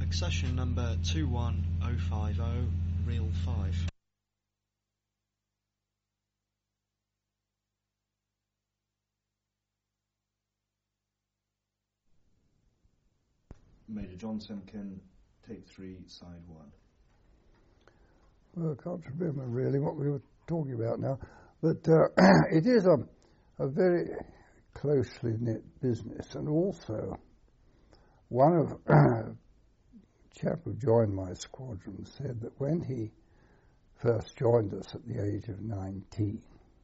Accession number 21050, reel 5. Major John Semken, take 3, side 1. Well, I can't remember really what we were talking about now, but it is a very closely knit business, and also one of chap who joined my squadron said that when he first joined us at the age of 19,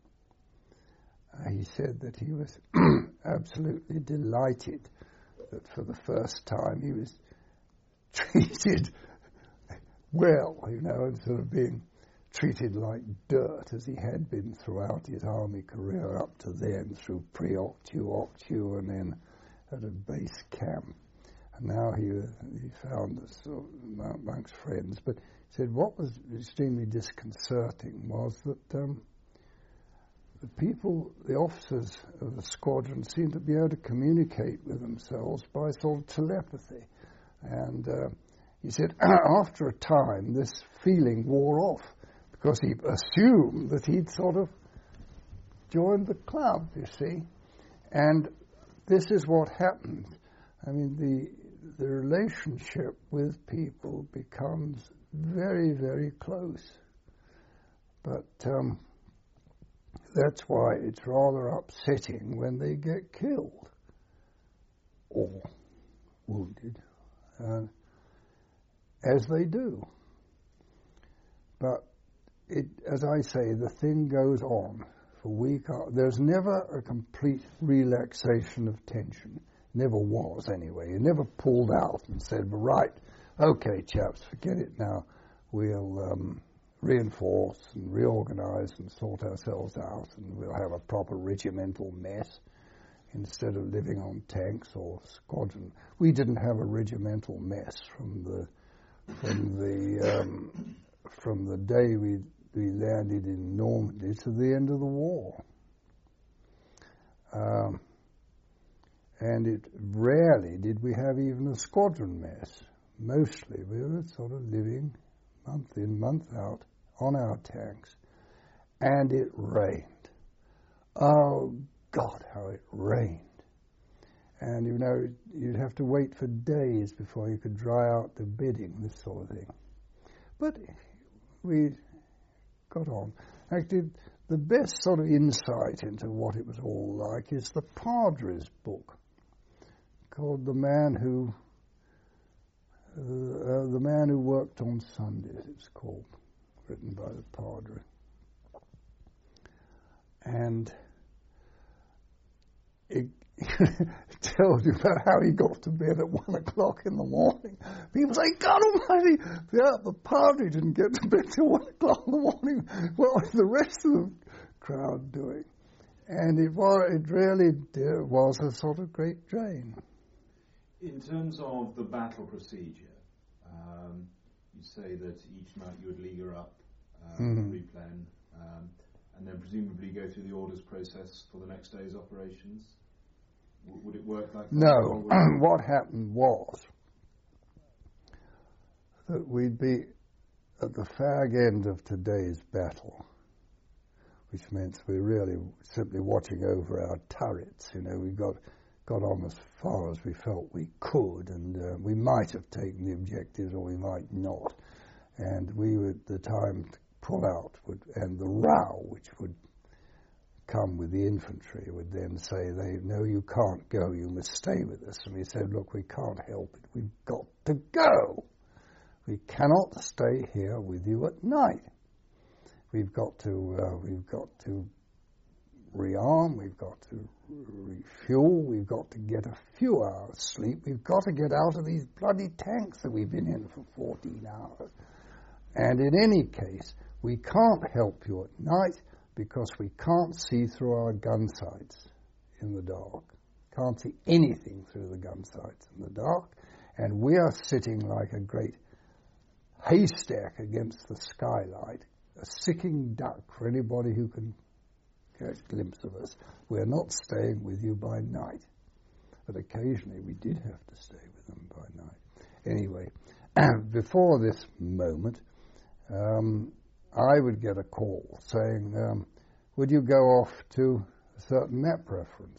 he said that he was absolutely delighted that for the first time he was treated well, instead of being treated like dirt as he had been throughout his army career up to then, through pre-octu, octu, and then at a base camp. And now he found this amongst friends. But he said what was extremely disconcerting was that the people, the officers of the squadron, seemed to be able to communicate with themselves by sort of telepathy. And he said after a time this feeling wore off because he assumed that he'd sort of joined the club, you see. And this is what happens. I mean, the relationship with people becomes very, very close. But that's why it's rather upsetting when they get killed or wounded, as they do. But as I say, the thing goes on for week after. There's never a complete relaxation of tension. Never was, anyway. You never pulled out and said, well, right, okay, chaps, forget it now. We'll reinforce and reorganize and sort ourselves out, and we'll have a proper regimental mess instead of living on tanks or squadron. We didn't have a regimental mess from the day we landed in Normandy to the end of the war. And it rarely did we have even a squadron mess. Mostly we were sort of living month in, month out on our tanks. And it rained. Oh, God, how it rained. And, you'd have to wait for days before you could dry out the bedding, this sort of thing. But we got on. Actually, the best sort of insight into what it was all like is the Padre's book, called The Man Who Worked on Sundays, it's called, written by the Padre. And it tells you about how he got to bed at 1 o'clock in the morning. People say, God almighty, the Padre didn't get to bed till 1 o'clock in the morning. What was the rest of the crowd doing? And it really was a sort of great drain. In terms of the battle procedure, you say that each night you would leaguer up, replan, and then presumably go through the orders process for the next day's operations. Would it work like that? No. What happened was that we'd be at the fag end of today's battle, which meant we were really simply watching over our turrets. We got on as far as we felt we could, and we might have taken the objectives or we might not. And we would, the time to pull out, and the row, which would come with the infantry, would then say, no, you can't go, you must stay with us. And we said, look, we can't help it, we've got to go. We cannot stay here with you at night. We've got to rearm, we've got to refuel, we've got to get a few hours sleep, we've got to get out of these bloody tanks that we've been in for 14 hours. And in any case, we can't help you at night because we can't see through our gun sights in the dark. Can't see anything through the gun sights in the dark. And we are sitting like a great haystack against the skylight, a sicking duck for anybody who can get a glimpse of us. We're not staying with you by night. But occasionally we did have to stay with them by night. Anyway, before this moment, I would get a call saying, would you go off to a certain map reference?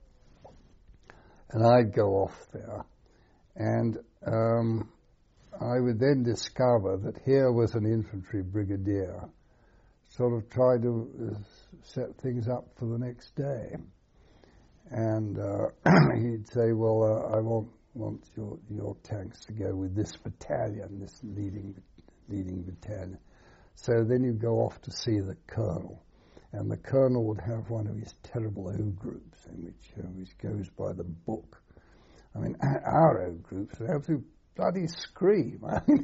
And I'd go off there, and I would then discover that here was an infantry brigadier sort of trying to set things up for the next day. And he'd say, well, I want your tanks to go with this battalion, this leading battalion. So then you go off to see the colonel, and the colonel would have one of his terrible O groups, in which goes by the book. I mean, our O groups would have to bloody scream. I mean,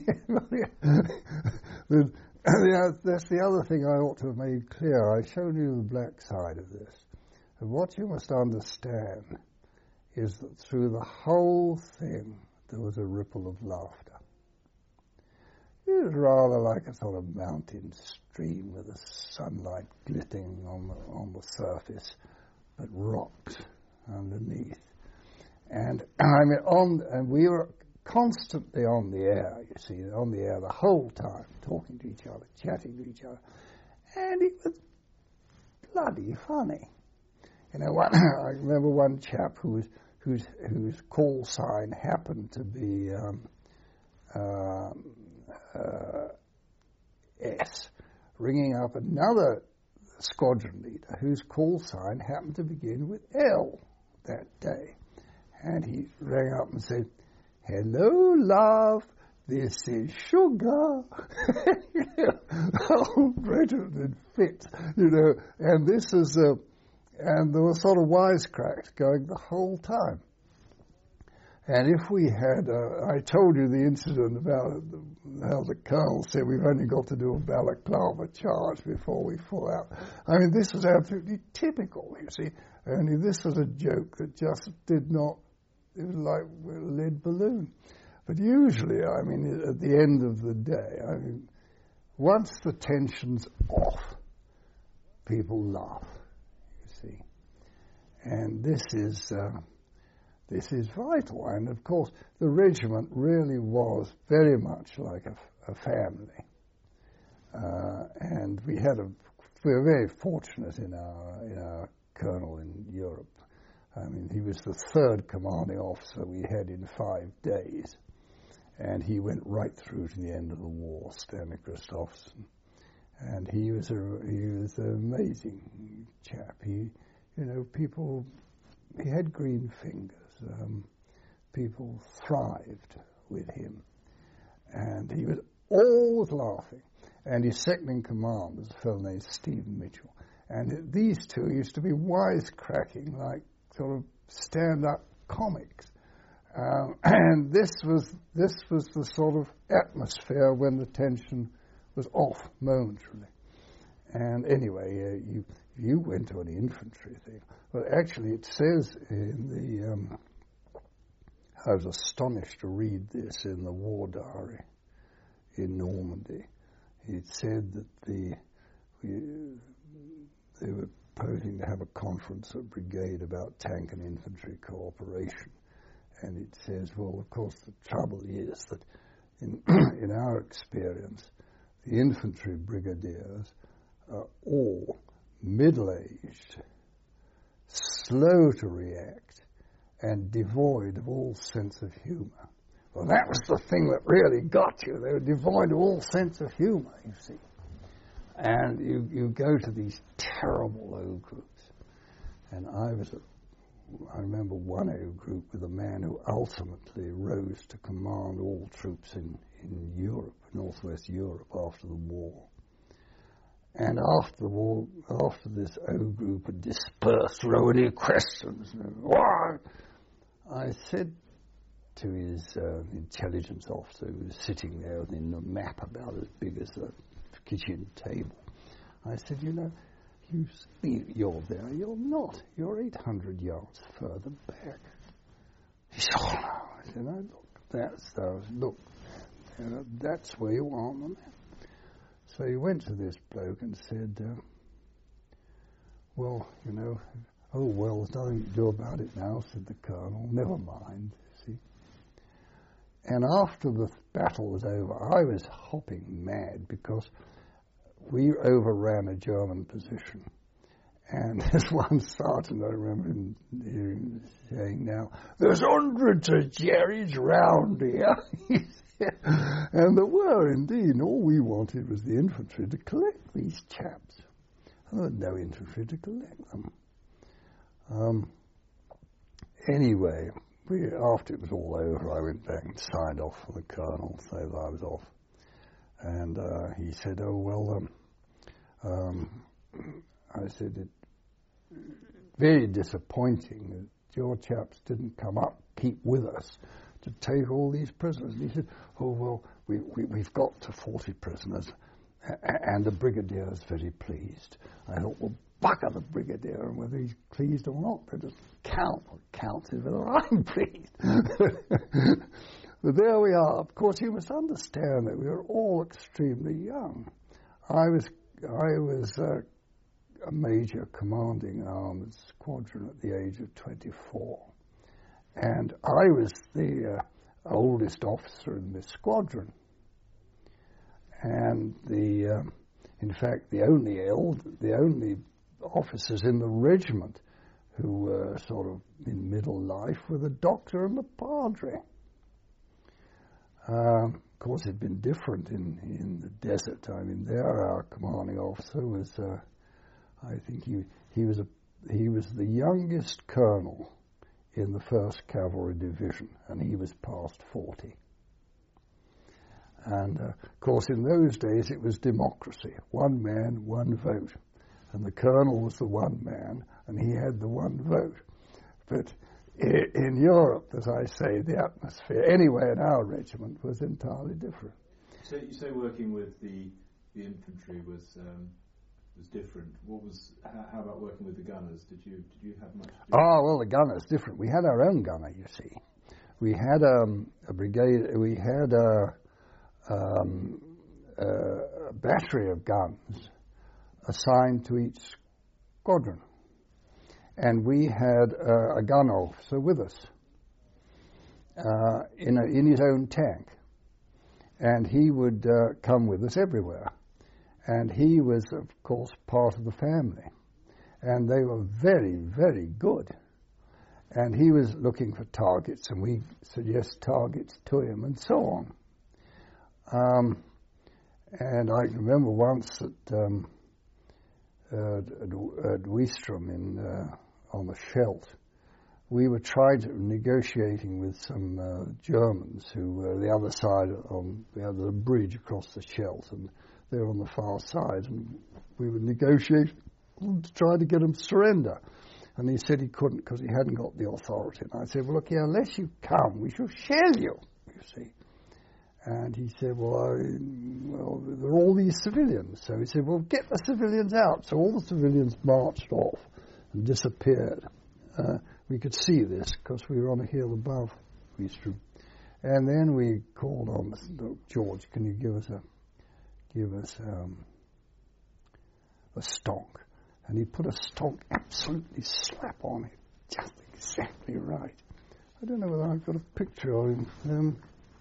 that's the other thing I ought to have made clear. I've shown you the black side of this. And what you must understand is that through the whole thing there was a ripple of laughter. It was rather like a sort of mountain stream with the sunlight glittering on the surface, but rocks underneath. And I mean, and we were constantly on the air, you see, on the air the whole time, talking to each other, chatting to each other, and it was bloody funny. You know, I remember one chap whose call sign happened to be S, ringing up another squadron leader whose call sign happened to begin with L that day. And he rang up and said, "Hello, love, this is Sugar." You know, the whole regiment had fit, you know, and this is and there were sort of wisecracks going the whole time. And if we had, I told you the incident about how the colonel said we've only got to do a balaclava charge before we fall out. I mean, this was absolutely typical, you see. Only this was a joke that just did not, it was like a lead balloon. But usually, I mean, at the end of the day, I mean, once the tension's off, people laugh, you see. And this is vital. And of course, the regiment really was very much like a family. And we were very fortunate in our colonel in Europe. I mean, he was the third commanding officer we had in 5 days. And he went right through to the end of the war, Stanley Christopherson. And he was an amazing chap. He had green fingers. People thrived with him. And he was always laughing. And his second in command was a fellow named Stephen Mitchell. And these two used to be wisecracking like sort of stand-up comics. And this was the sort of atmosphere when the tension was off momentarily. And anyway, you went to an infantry thing. Well, actually, it says in the... I was astonished to read this in the war diary in Normandy. It said that they were proposing to have a conference at brigade about tank and infantry cooperation. And it says, well, of course, the trouble is that in our experience, the infantry brigadiers are all middle-aged, slow to react, and devoid of all sense of humor. Well, that was the thing that really got you. They were devoid of all sense of humor, you see. And you go to these terrible O groups. And I remember one O group with a man who ultimately rose to command all troops in Europe, Northwest Europe, after the war. And after the war, after this O group had dispersed, there were any questions. Why? I said to his intelligence officer, who was sitting there with a map about as big as a kitchen table, I said, you know, you're there, you're not. You're 800 yards further back. He said, oh, no. I said, no, look, that's where you are on the map. So he went to this bloke and said, well, you know, oh, well, there's nothing to do about it now, said the colonel. Never mind, see. And after the battle was over, I was hopping mad because we overran a German position. And there's one sergeant, I remember him hearing saying now, "There's hundreds of Jerrys round here." And there were indeed, and all we wanted was the infantry to collect these chaps. And there was no infantry to collect them. Anyway, after it was all over, I went back and signed off for the colonel, so that I was off. And he said, "Oh, well," I said, "It's very disappointing that your chaps didn't keep with us to take all these prisoners." And he said, "Oh, well, we've got to 40 prisoners, and the brigadier is very pleased." I thought, well, bugger the brigadier, and whether he's pleased or not, they just count. What counts is whether I'm pleased. But there we are. Of course, you must understand that we were all extremely young. I was a major commanding an armoured squadron at the age of 24. And I was the oldest officer in this squadron. And in fact, the only officers in the regiment who were sort of in middle life were the doctor and the padre. Of course, it'd been different in the desert. I mean, there our commanding officer was, I think he was the youngest colonel in the 1st Cavalry Division, and he was past 40. And, of course, in those days it was democracy, one man, one vote. And the colonel was the one man, and he had the one vote. But in Europe, as I say, the atmosphere, anyway, in our regiment, was entirely different. So you say working with the infantry was different. How about working with the gunners? Did you have much? Well, the gunners different. We had our own gunner, you see. We had a brigade. We had a battery of guns assigned to each squadron, and we had a gun officer with us in his own tank, and he would come with us everywhere. And he was, of course, part of the family. And they were very, very good. And he was looking for targets, and we suggest targets to him, and so on. And I remember once at Weestrum on the Scheldt, we were negotiating with some Germans who were the other side we had a bridge across the Scheldt, and they were on the far side, and we were negotiating to try to get them to surrender. And he said he couldn't because he hadn't got the authority. And I said, "Well, look here, unless you come, we shall shell you see. And he said, well, there are all these civilians. So he said, well, get the civilians out. So all the civilians marched off and disappeared. We could see this because we were on a hill above Weestrum. And then we called on George, can you give us a stonk? And he put a stonk absolutely slap on it, just exactly right. I don't know whether I've got a picture of him.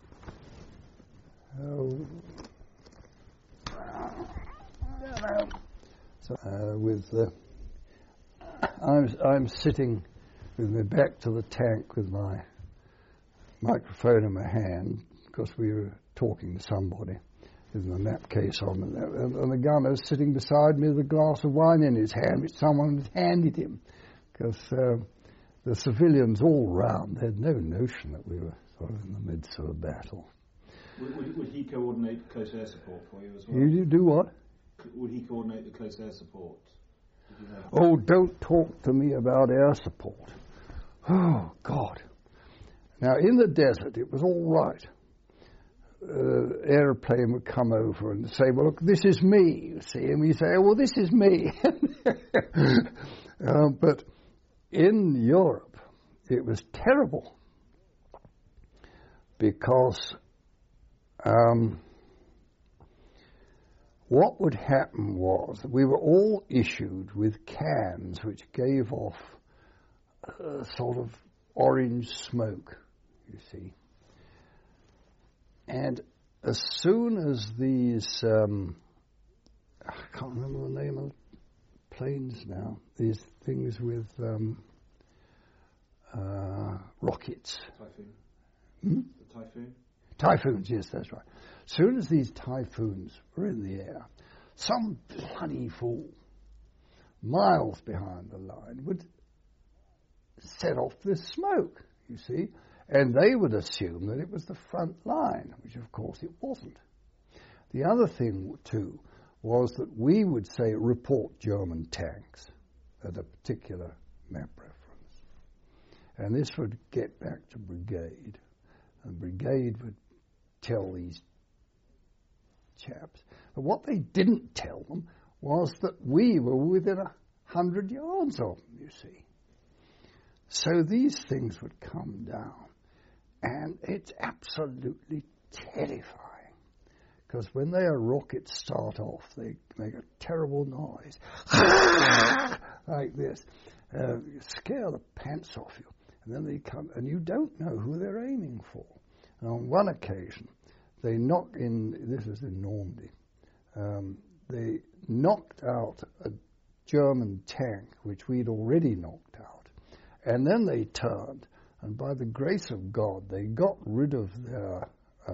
I'm sitting with my back to the tank with my microphone in my hand because we were talking to somebody with my map case on, and the gunner's sitting beside me with a glass of wine in his hand, which someone had handed him, because the civilians all round had no notion that we were sort of in the midst of a battle. Would he coordinate close air support for you as well? You do what? Would he coordinate the close air support? Oh, don't talk to me about air support. Oh, God. Now, in the desert, it was all right. Airplane would come over and say, well, look, this is me, you see. And we say, oh, well, this is me. But in Europe, it was terrible because what would happen was we were all issued with cans which gave off a sort of orange smoke, you see. And as soon as these, I can't remember the name of planes now, these things with rockets. Typhoon. Hmm? The Typhoon? Typhoons, yes, that's right. As soon as these typhoons were in the air, some bloody fool, miles behind the line, would set off this smoke, you see, and they would assume that it was the front line, which of course it wasn't. The other thing, too, was that we would say, report German tanks at a particular map reference. And this would get back to brigade, and brigade would tell these chaps. But what they didn't tell them was that we were within 100 yards of them, you see. So these things would come down, and it's absolutely terrifying. Because when their rockets start off, they make a terrible noise, like this, scare the pants off you. And then they come, and you don't know who they're aiming for. And on one occasion, they knocked in, this was in Normandy, they knocked out a German tank, which we'd already knocked out. And then they turned, and by the grace of God, they got rid of their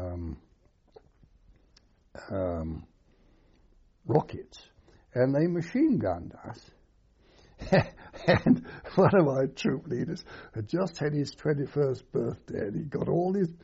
rockets, and they machine gunned us. And one of my troop leaders had just had his 21st birthday, and he got all his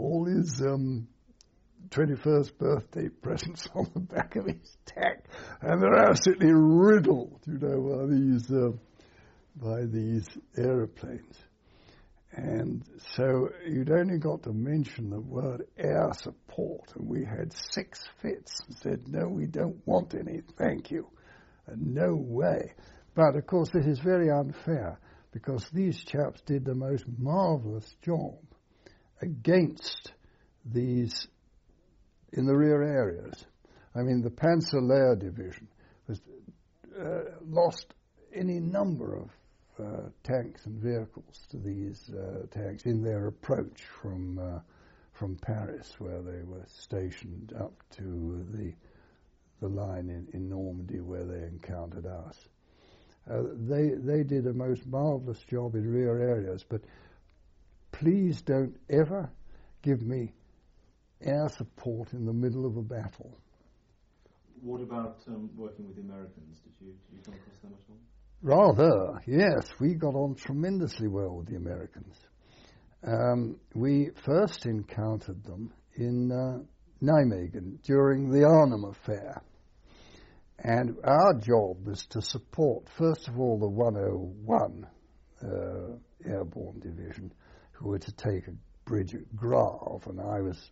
21st birthday presents on the back of his tank, and they're absolutely riddled, you know, by these aeroplanes. And so you'd only got to mention the word air support, and we had 6 fits and said, no, we don't want any, thank you, and no way. But of course this is very unfair, because these chaps did the most marvellous job against these in the rear areas. I mean, the Panzer Division was lost any number of tanks and vehicles to these tanks in their approach from Paris, where they were stationed up to the line in Normandy where they encountered us. They did a most marvellous job in rear areas, but please don't ever give me air support in the middle of a battle. What about working with the Americans? Did you come across them at all? Rather, yes. We got on tremendously well with the Americans. We first encountered them in Nijmegen during the Arnhem Affair. And our job was to support, first of all, the 101 Airborne Division, who were to take a bridge at Grave, and I was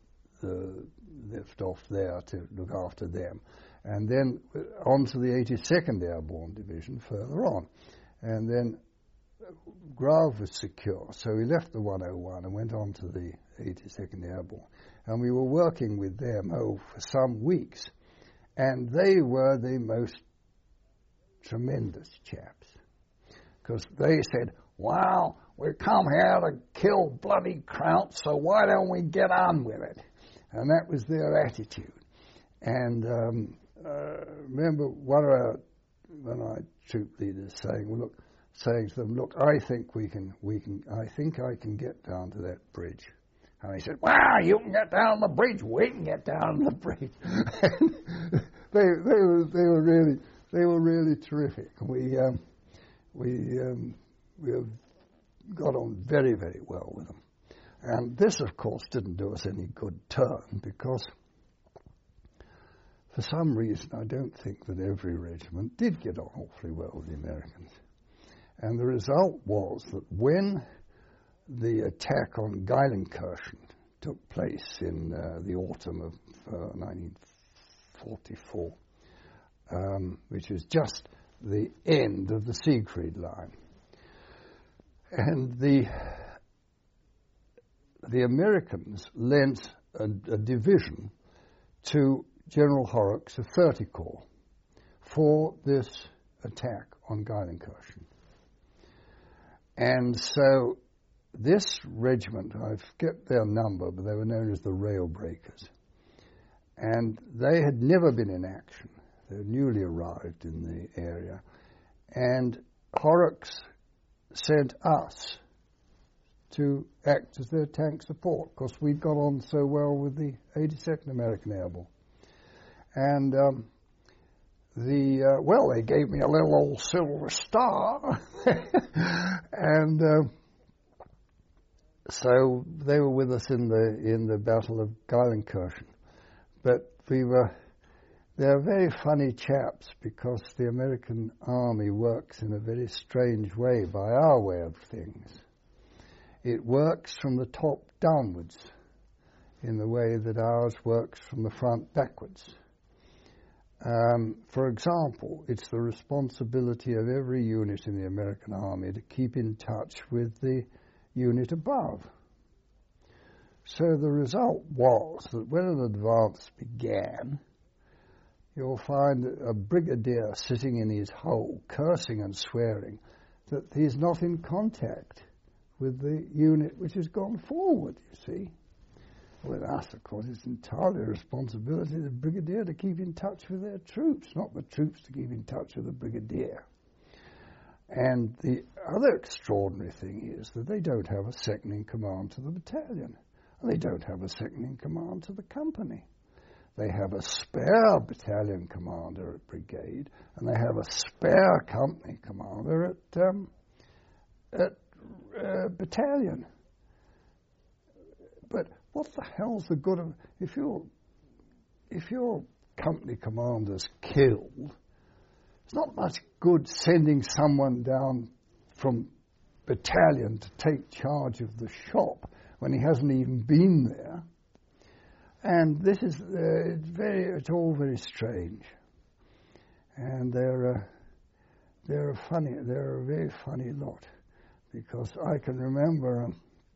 left off there to look after them. And then on to the 82nd Airborne Division further on. And then Grave was secure, so we left the 101 and went on to the 82nd Airborne. And we were working with them, for some weeks. And they were the most tremendous chaps. Because they said, well, we come here to kill bloody Krauts, so why don't we get on with it? And that was their attitude. And remember one of our troop leaders saying to them, look, I think I can get down to that bridge. And he said, well, you can get down the bridge, we can get down the bridge. they were really terrific. We got on very, very well with them. And this, of course, didn't do us any good turn, because for some reason I don't think that every regiment did get on awfully well with the Americans. And the result was that when the attack on Geilenkirchen took place in the autumn of 1944, which was just the end of the Siegfried Line. And the Americans lent a division to General Horrocks of 30 Corps for this attack on Geilenkirchen. And so this regiment, I forget their number, but they were known as the Rail Breakers. And they had never been in action. They were newly arrived in the area. And Horrocks sent us to act as their tank support, because we'd got on so well with the 82nd American Airborne. And they gave me a little old silver star. And so they were with us in the Battle of Geilenkirchen. But they're very funny chaps, because the American Army works in a very strange way by our way of things. It works from the top downwards in the way that ours works from the front backwards. For example, it's the responsibility of every unit in the American Army to keep in touch with the unit above. So the result was that when an advance began, you'll find a brigadier sitting in his hole, cursing and swearing that he's not in contact with the unit which has gone forward, you see. With us, of course, it's entirely the responsibility of the brigadier to keep in touch with their troops, not the troops to keep in touch with the brigadier. And the other extraordinary thing is that they don't have a second in command to the battalion, and they don't have a second in command to the company. They have a spare battalion commander at brigade, and they have a spare company commander at battalion. But what the hell's the good of if your company commander's killed? It's not much good sending someone down from battalion to take charge of the shop when he hasn't even been there. And this is it's all very strange. And they're a very funny lot, because I can remember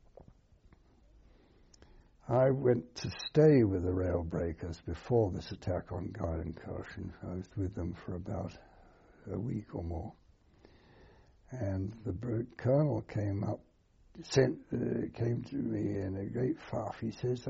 I went to stay with the Rail Breakers before this attack on Geilenkirchen. I was with them for about a week or more. And the colonel came to me in a great fuss. He says,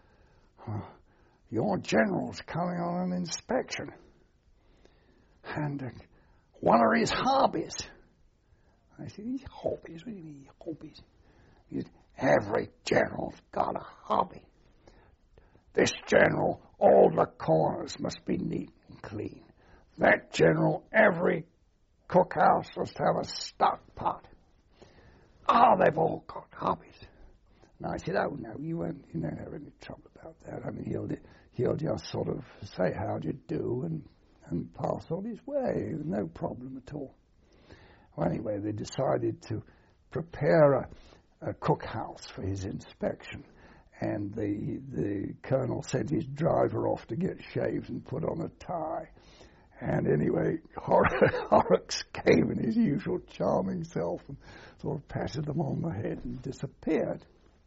your general's coming on an inspection. And one of his hobbies. I said, his hobbies? What do you mean, hobbies? He said, every general's got a hobby. This general, all the corners must be neat and clean. That general, every cookhouse must have a stock pot. They've all got hobbies. And I said, oh, no, you don't have any trouble about that. I mean, he'll just sort of say, how do you do, and pass on his way. No problem at all. Well, anyway, they decided to prepare a cookhouse for his inspection. And the colonel sent his driver off to get shaved and put on a tie. And anyway, Horrocks came in his usual charming self and sort of patted them on the head and disappeared.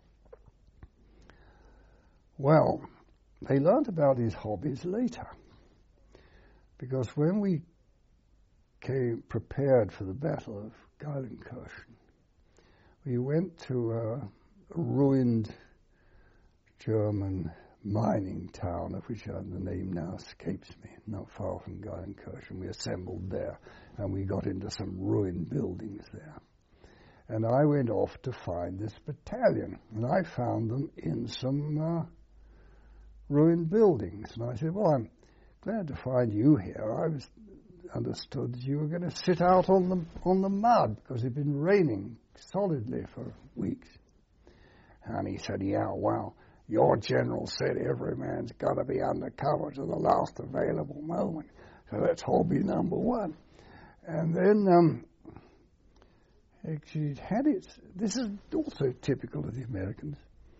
Well, they learnt about his hobbies later, because when we came prepared for the Battle of Geilenkirchen, we went to a ruined German mining town, of which the name now escapes me, not far from Geilenkirchen. We assembled there, and we got into some ruined buildings there. And I went off to find this battalion, and I found them in some ruined buildings. And I said, well, I'm glad to find you here. I was understood that you were going to sit out on the mud, because it had been raining solidly for weeks. And he said, yeah, well, your general said every man's got to be undercover to the last available moment. So that's hobby number one. And then actually this is also typical of the Americans.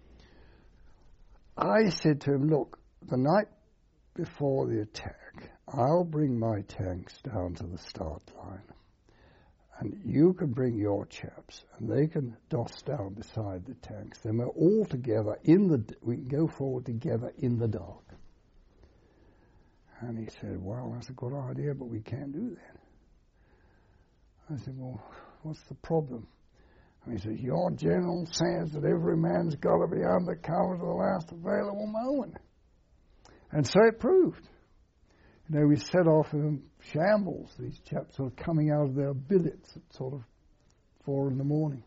I said to him, look, the night before the attack, I'll bring my tanks down to the start line. And you can bring your chaps, and they can doss down beside the tanks. Then we're all together we can go forward together in the dark. And he said, well, that's a good idea, but we can't do that. I said, well, what's the problem? And he says, your general says that every man's got to be under cover to the last available moment. And so it proved. You know, we set off in shambles, these chaps sort of coming out of their billets at sort of 4 a.m.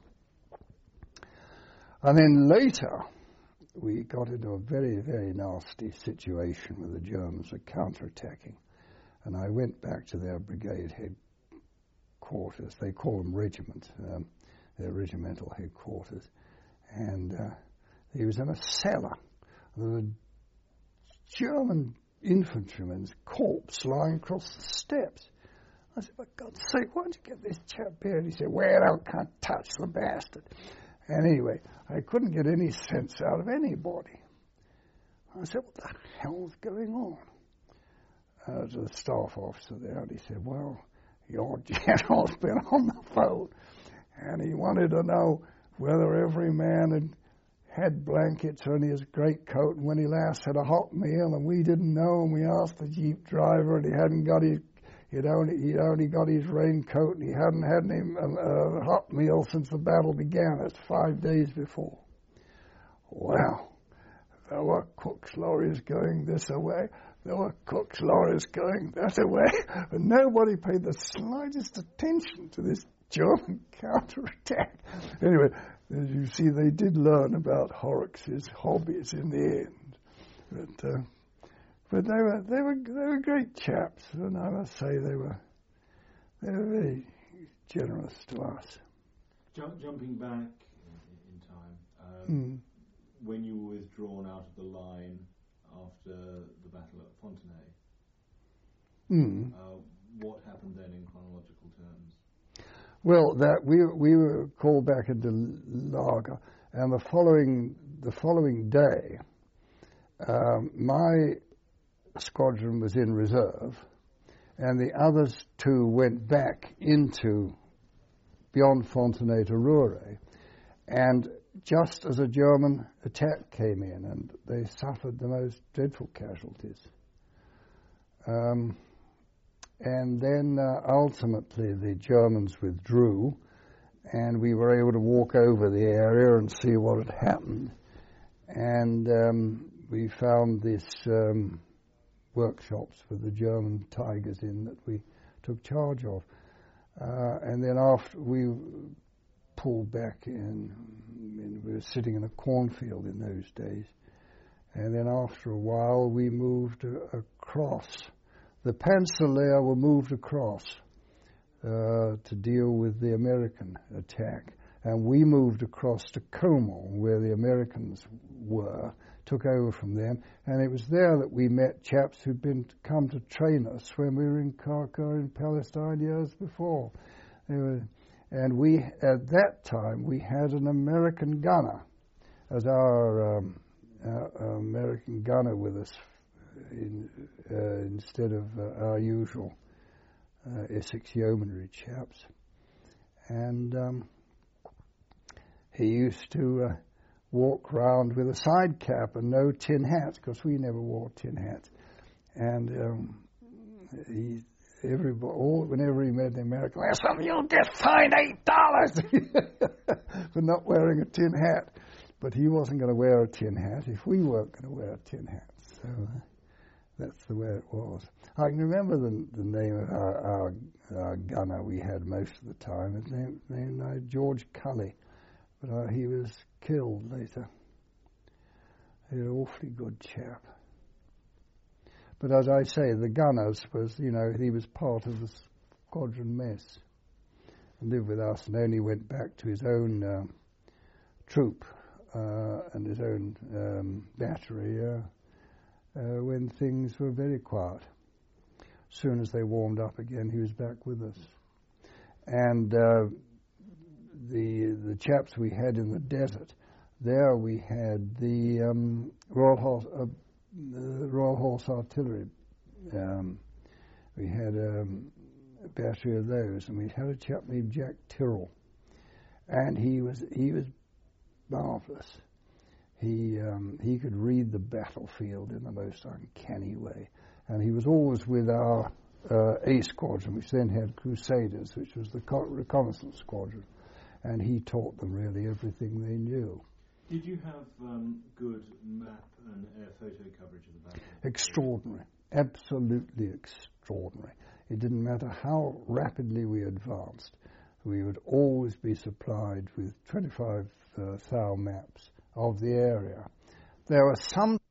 And then later, we got into a very, very nasty situation with the Germans were counterattacking. And I went back to their brigade headquarters. They call them regiment, their regimental headquarters. And he was in a cellar. There was a German infantryman's corpse lying across the steps. I said, for God's sake, why don't you get this chap here? And he said, well, I can't touch the bastard. And anyway, I couldn't get any sense out of anybody. I said, what the hell's going on? To the staff officer there, and he said, well, your general's been on the phone, and he wanted to know whether every man had blankets on his greatcoat, and when he last had a hot meal, and we didn't know, and we asked the jeep driver, and he hadn't got his, he'd only got his raincoat, and he hadn't had any hot meal since the battle began. That's 5 days before. Well, there were Cook's lorries going this way. There were Cook's lorries going that way, and nobody paid the slightest attention to this German counterattack. Anyway, as you see, they did learn about Horrocks' hobbies in the end, but they were great chaps, and I must say they were very generous to us. Jumping back in time, when you were withdrawn out of the line after the battle at Fontenay, what happened then in chronological terms? Well, that we were called back into Lager, and the following day, my squadron was in reserve, and the others two went back into beyond Fontenay to Roure, and just as a German attack came in, and they suffered the most dreadful casualties. And then ultimately the Germans withdrew, and we were able to walk over the area and see what had happened. And we found these workshops for the German Tigers in that we took charge of. And then after we pulled back in, we were sitting in a cornfield in those days. And then after a while we moved across. The Panzer were moved across to deal with the American attack. And we moved across to Como, where the Americans were, took over from them. And it was there that we met chaps who'd come to train us when we were in Kharkov in Palestine years before. And we, at that time, we had an American gunner as our American gunner with us instead of our usual Essex Yeomanry chaps. And he used to walk round with a side cap and no tin hats, because we never wore tin hats. And whenever he met an American, listen, you'll get fined $8 for not wearing a tin hat. But he wasn't going to wear a tin hat if we weren't going to wear a tin hat. So that's the way it was. I can remember the name of our gunner we had most of the time. His name George Cully. But he was killed later. He was an awfully good chap. But as I say, the gunners was, he was part of the squadron mess. And lived with us and only went back to his own troop and his own battery when things were very quiet. As soon as they warmed up again, he was back with us. And the chaps we had in the desert, there we had the Royal Horse Artillery. We had a battery of those, and we had a chap named Jack Tyrrell, and he was marvelous. He could read the battlefield in the most uncanny way, and he was always with our A Squadron, which then had Crusaders, which was the reconnaissance squadron. and he taught them really everything they knew. Did you have good map and air photo coverage of the battle? Extraordinary, absolutely extraordinary. It didn't matter how rapidly we advanced, we would always be supplied with 25 thou maps of the area. There were some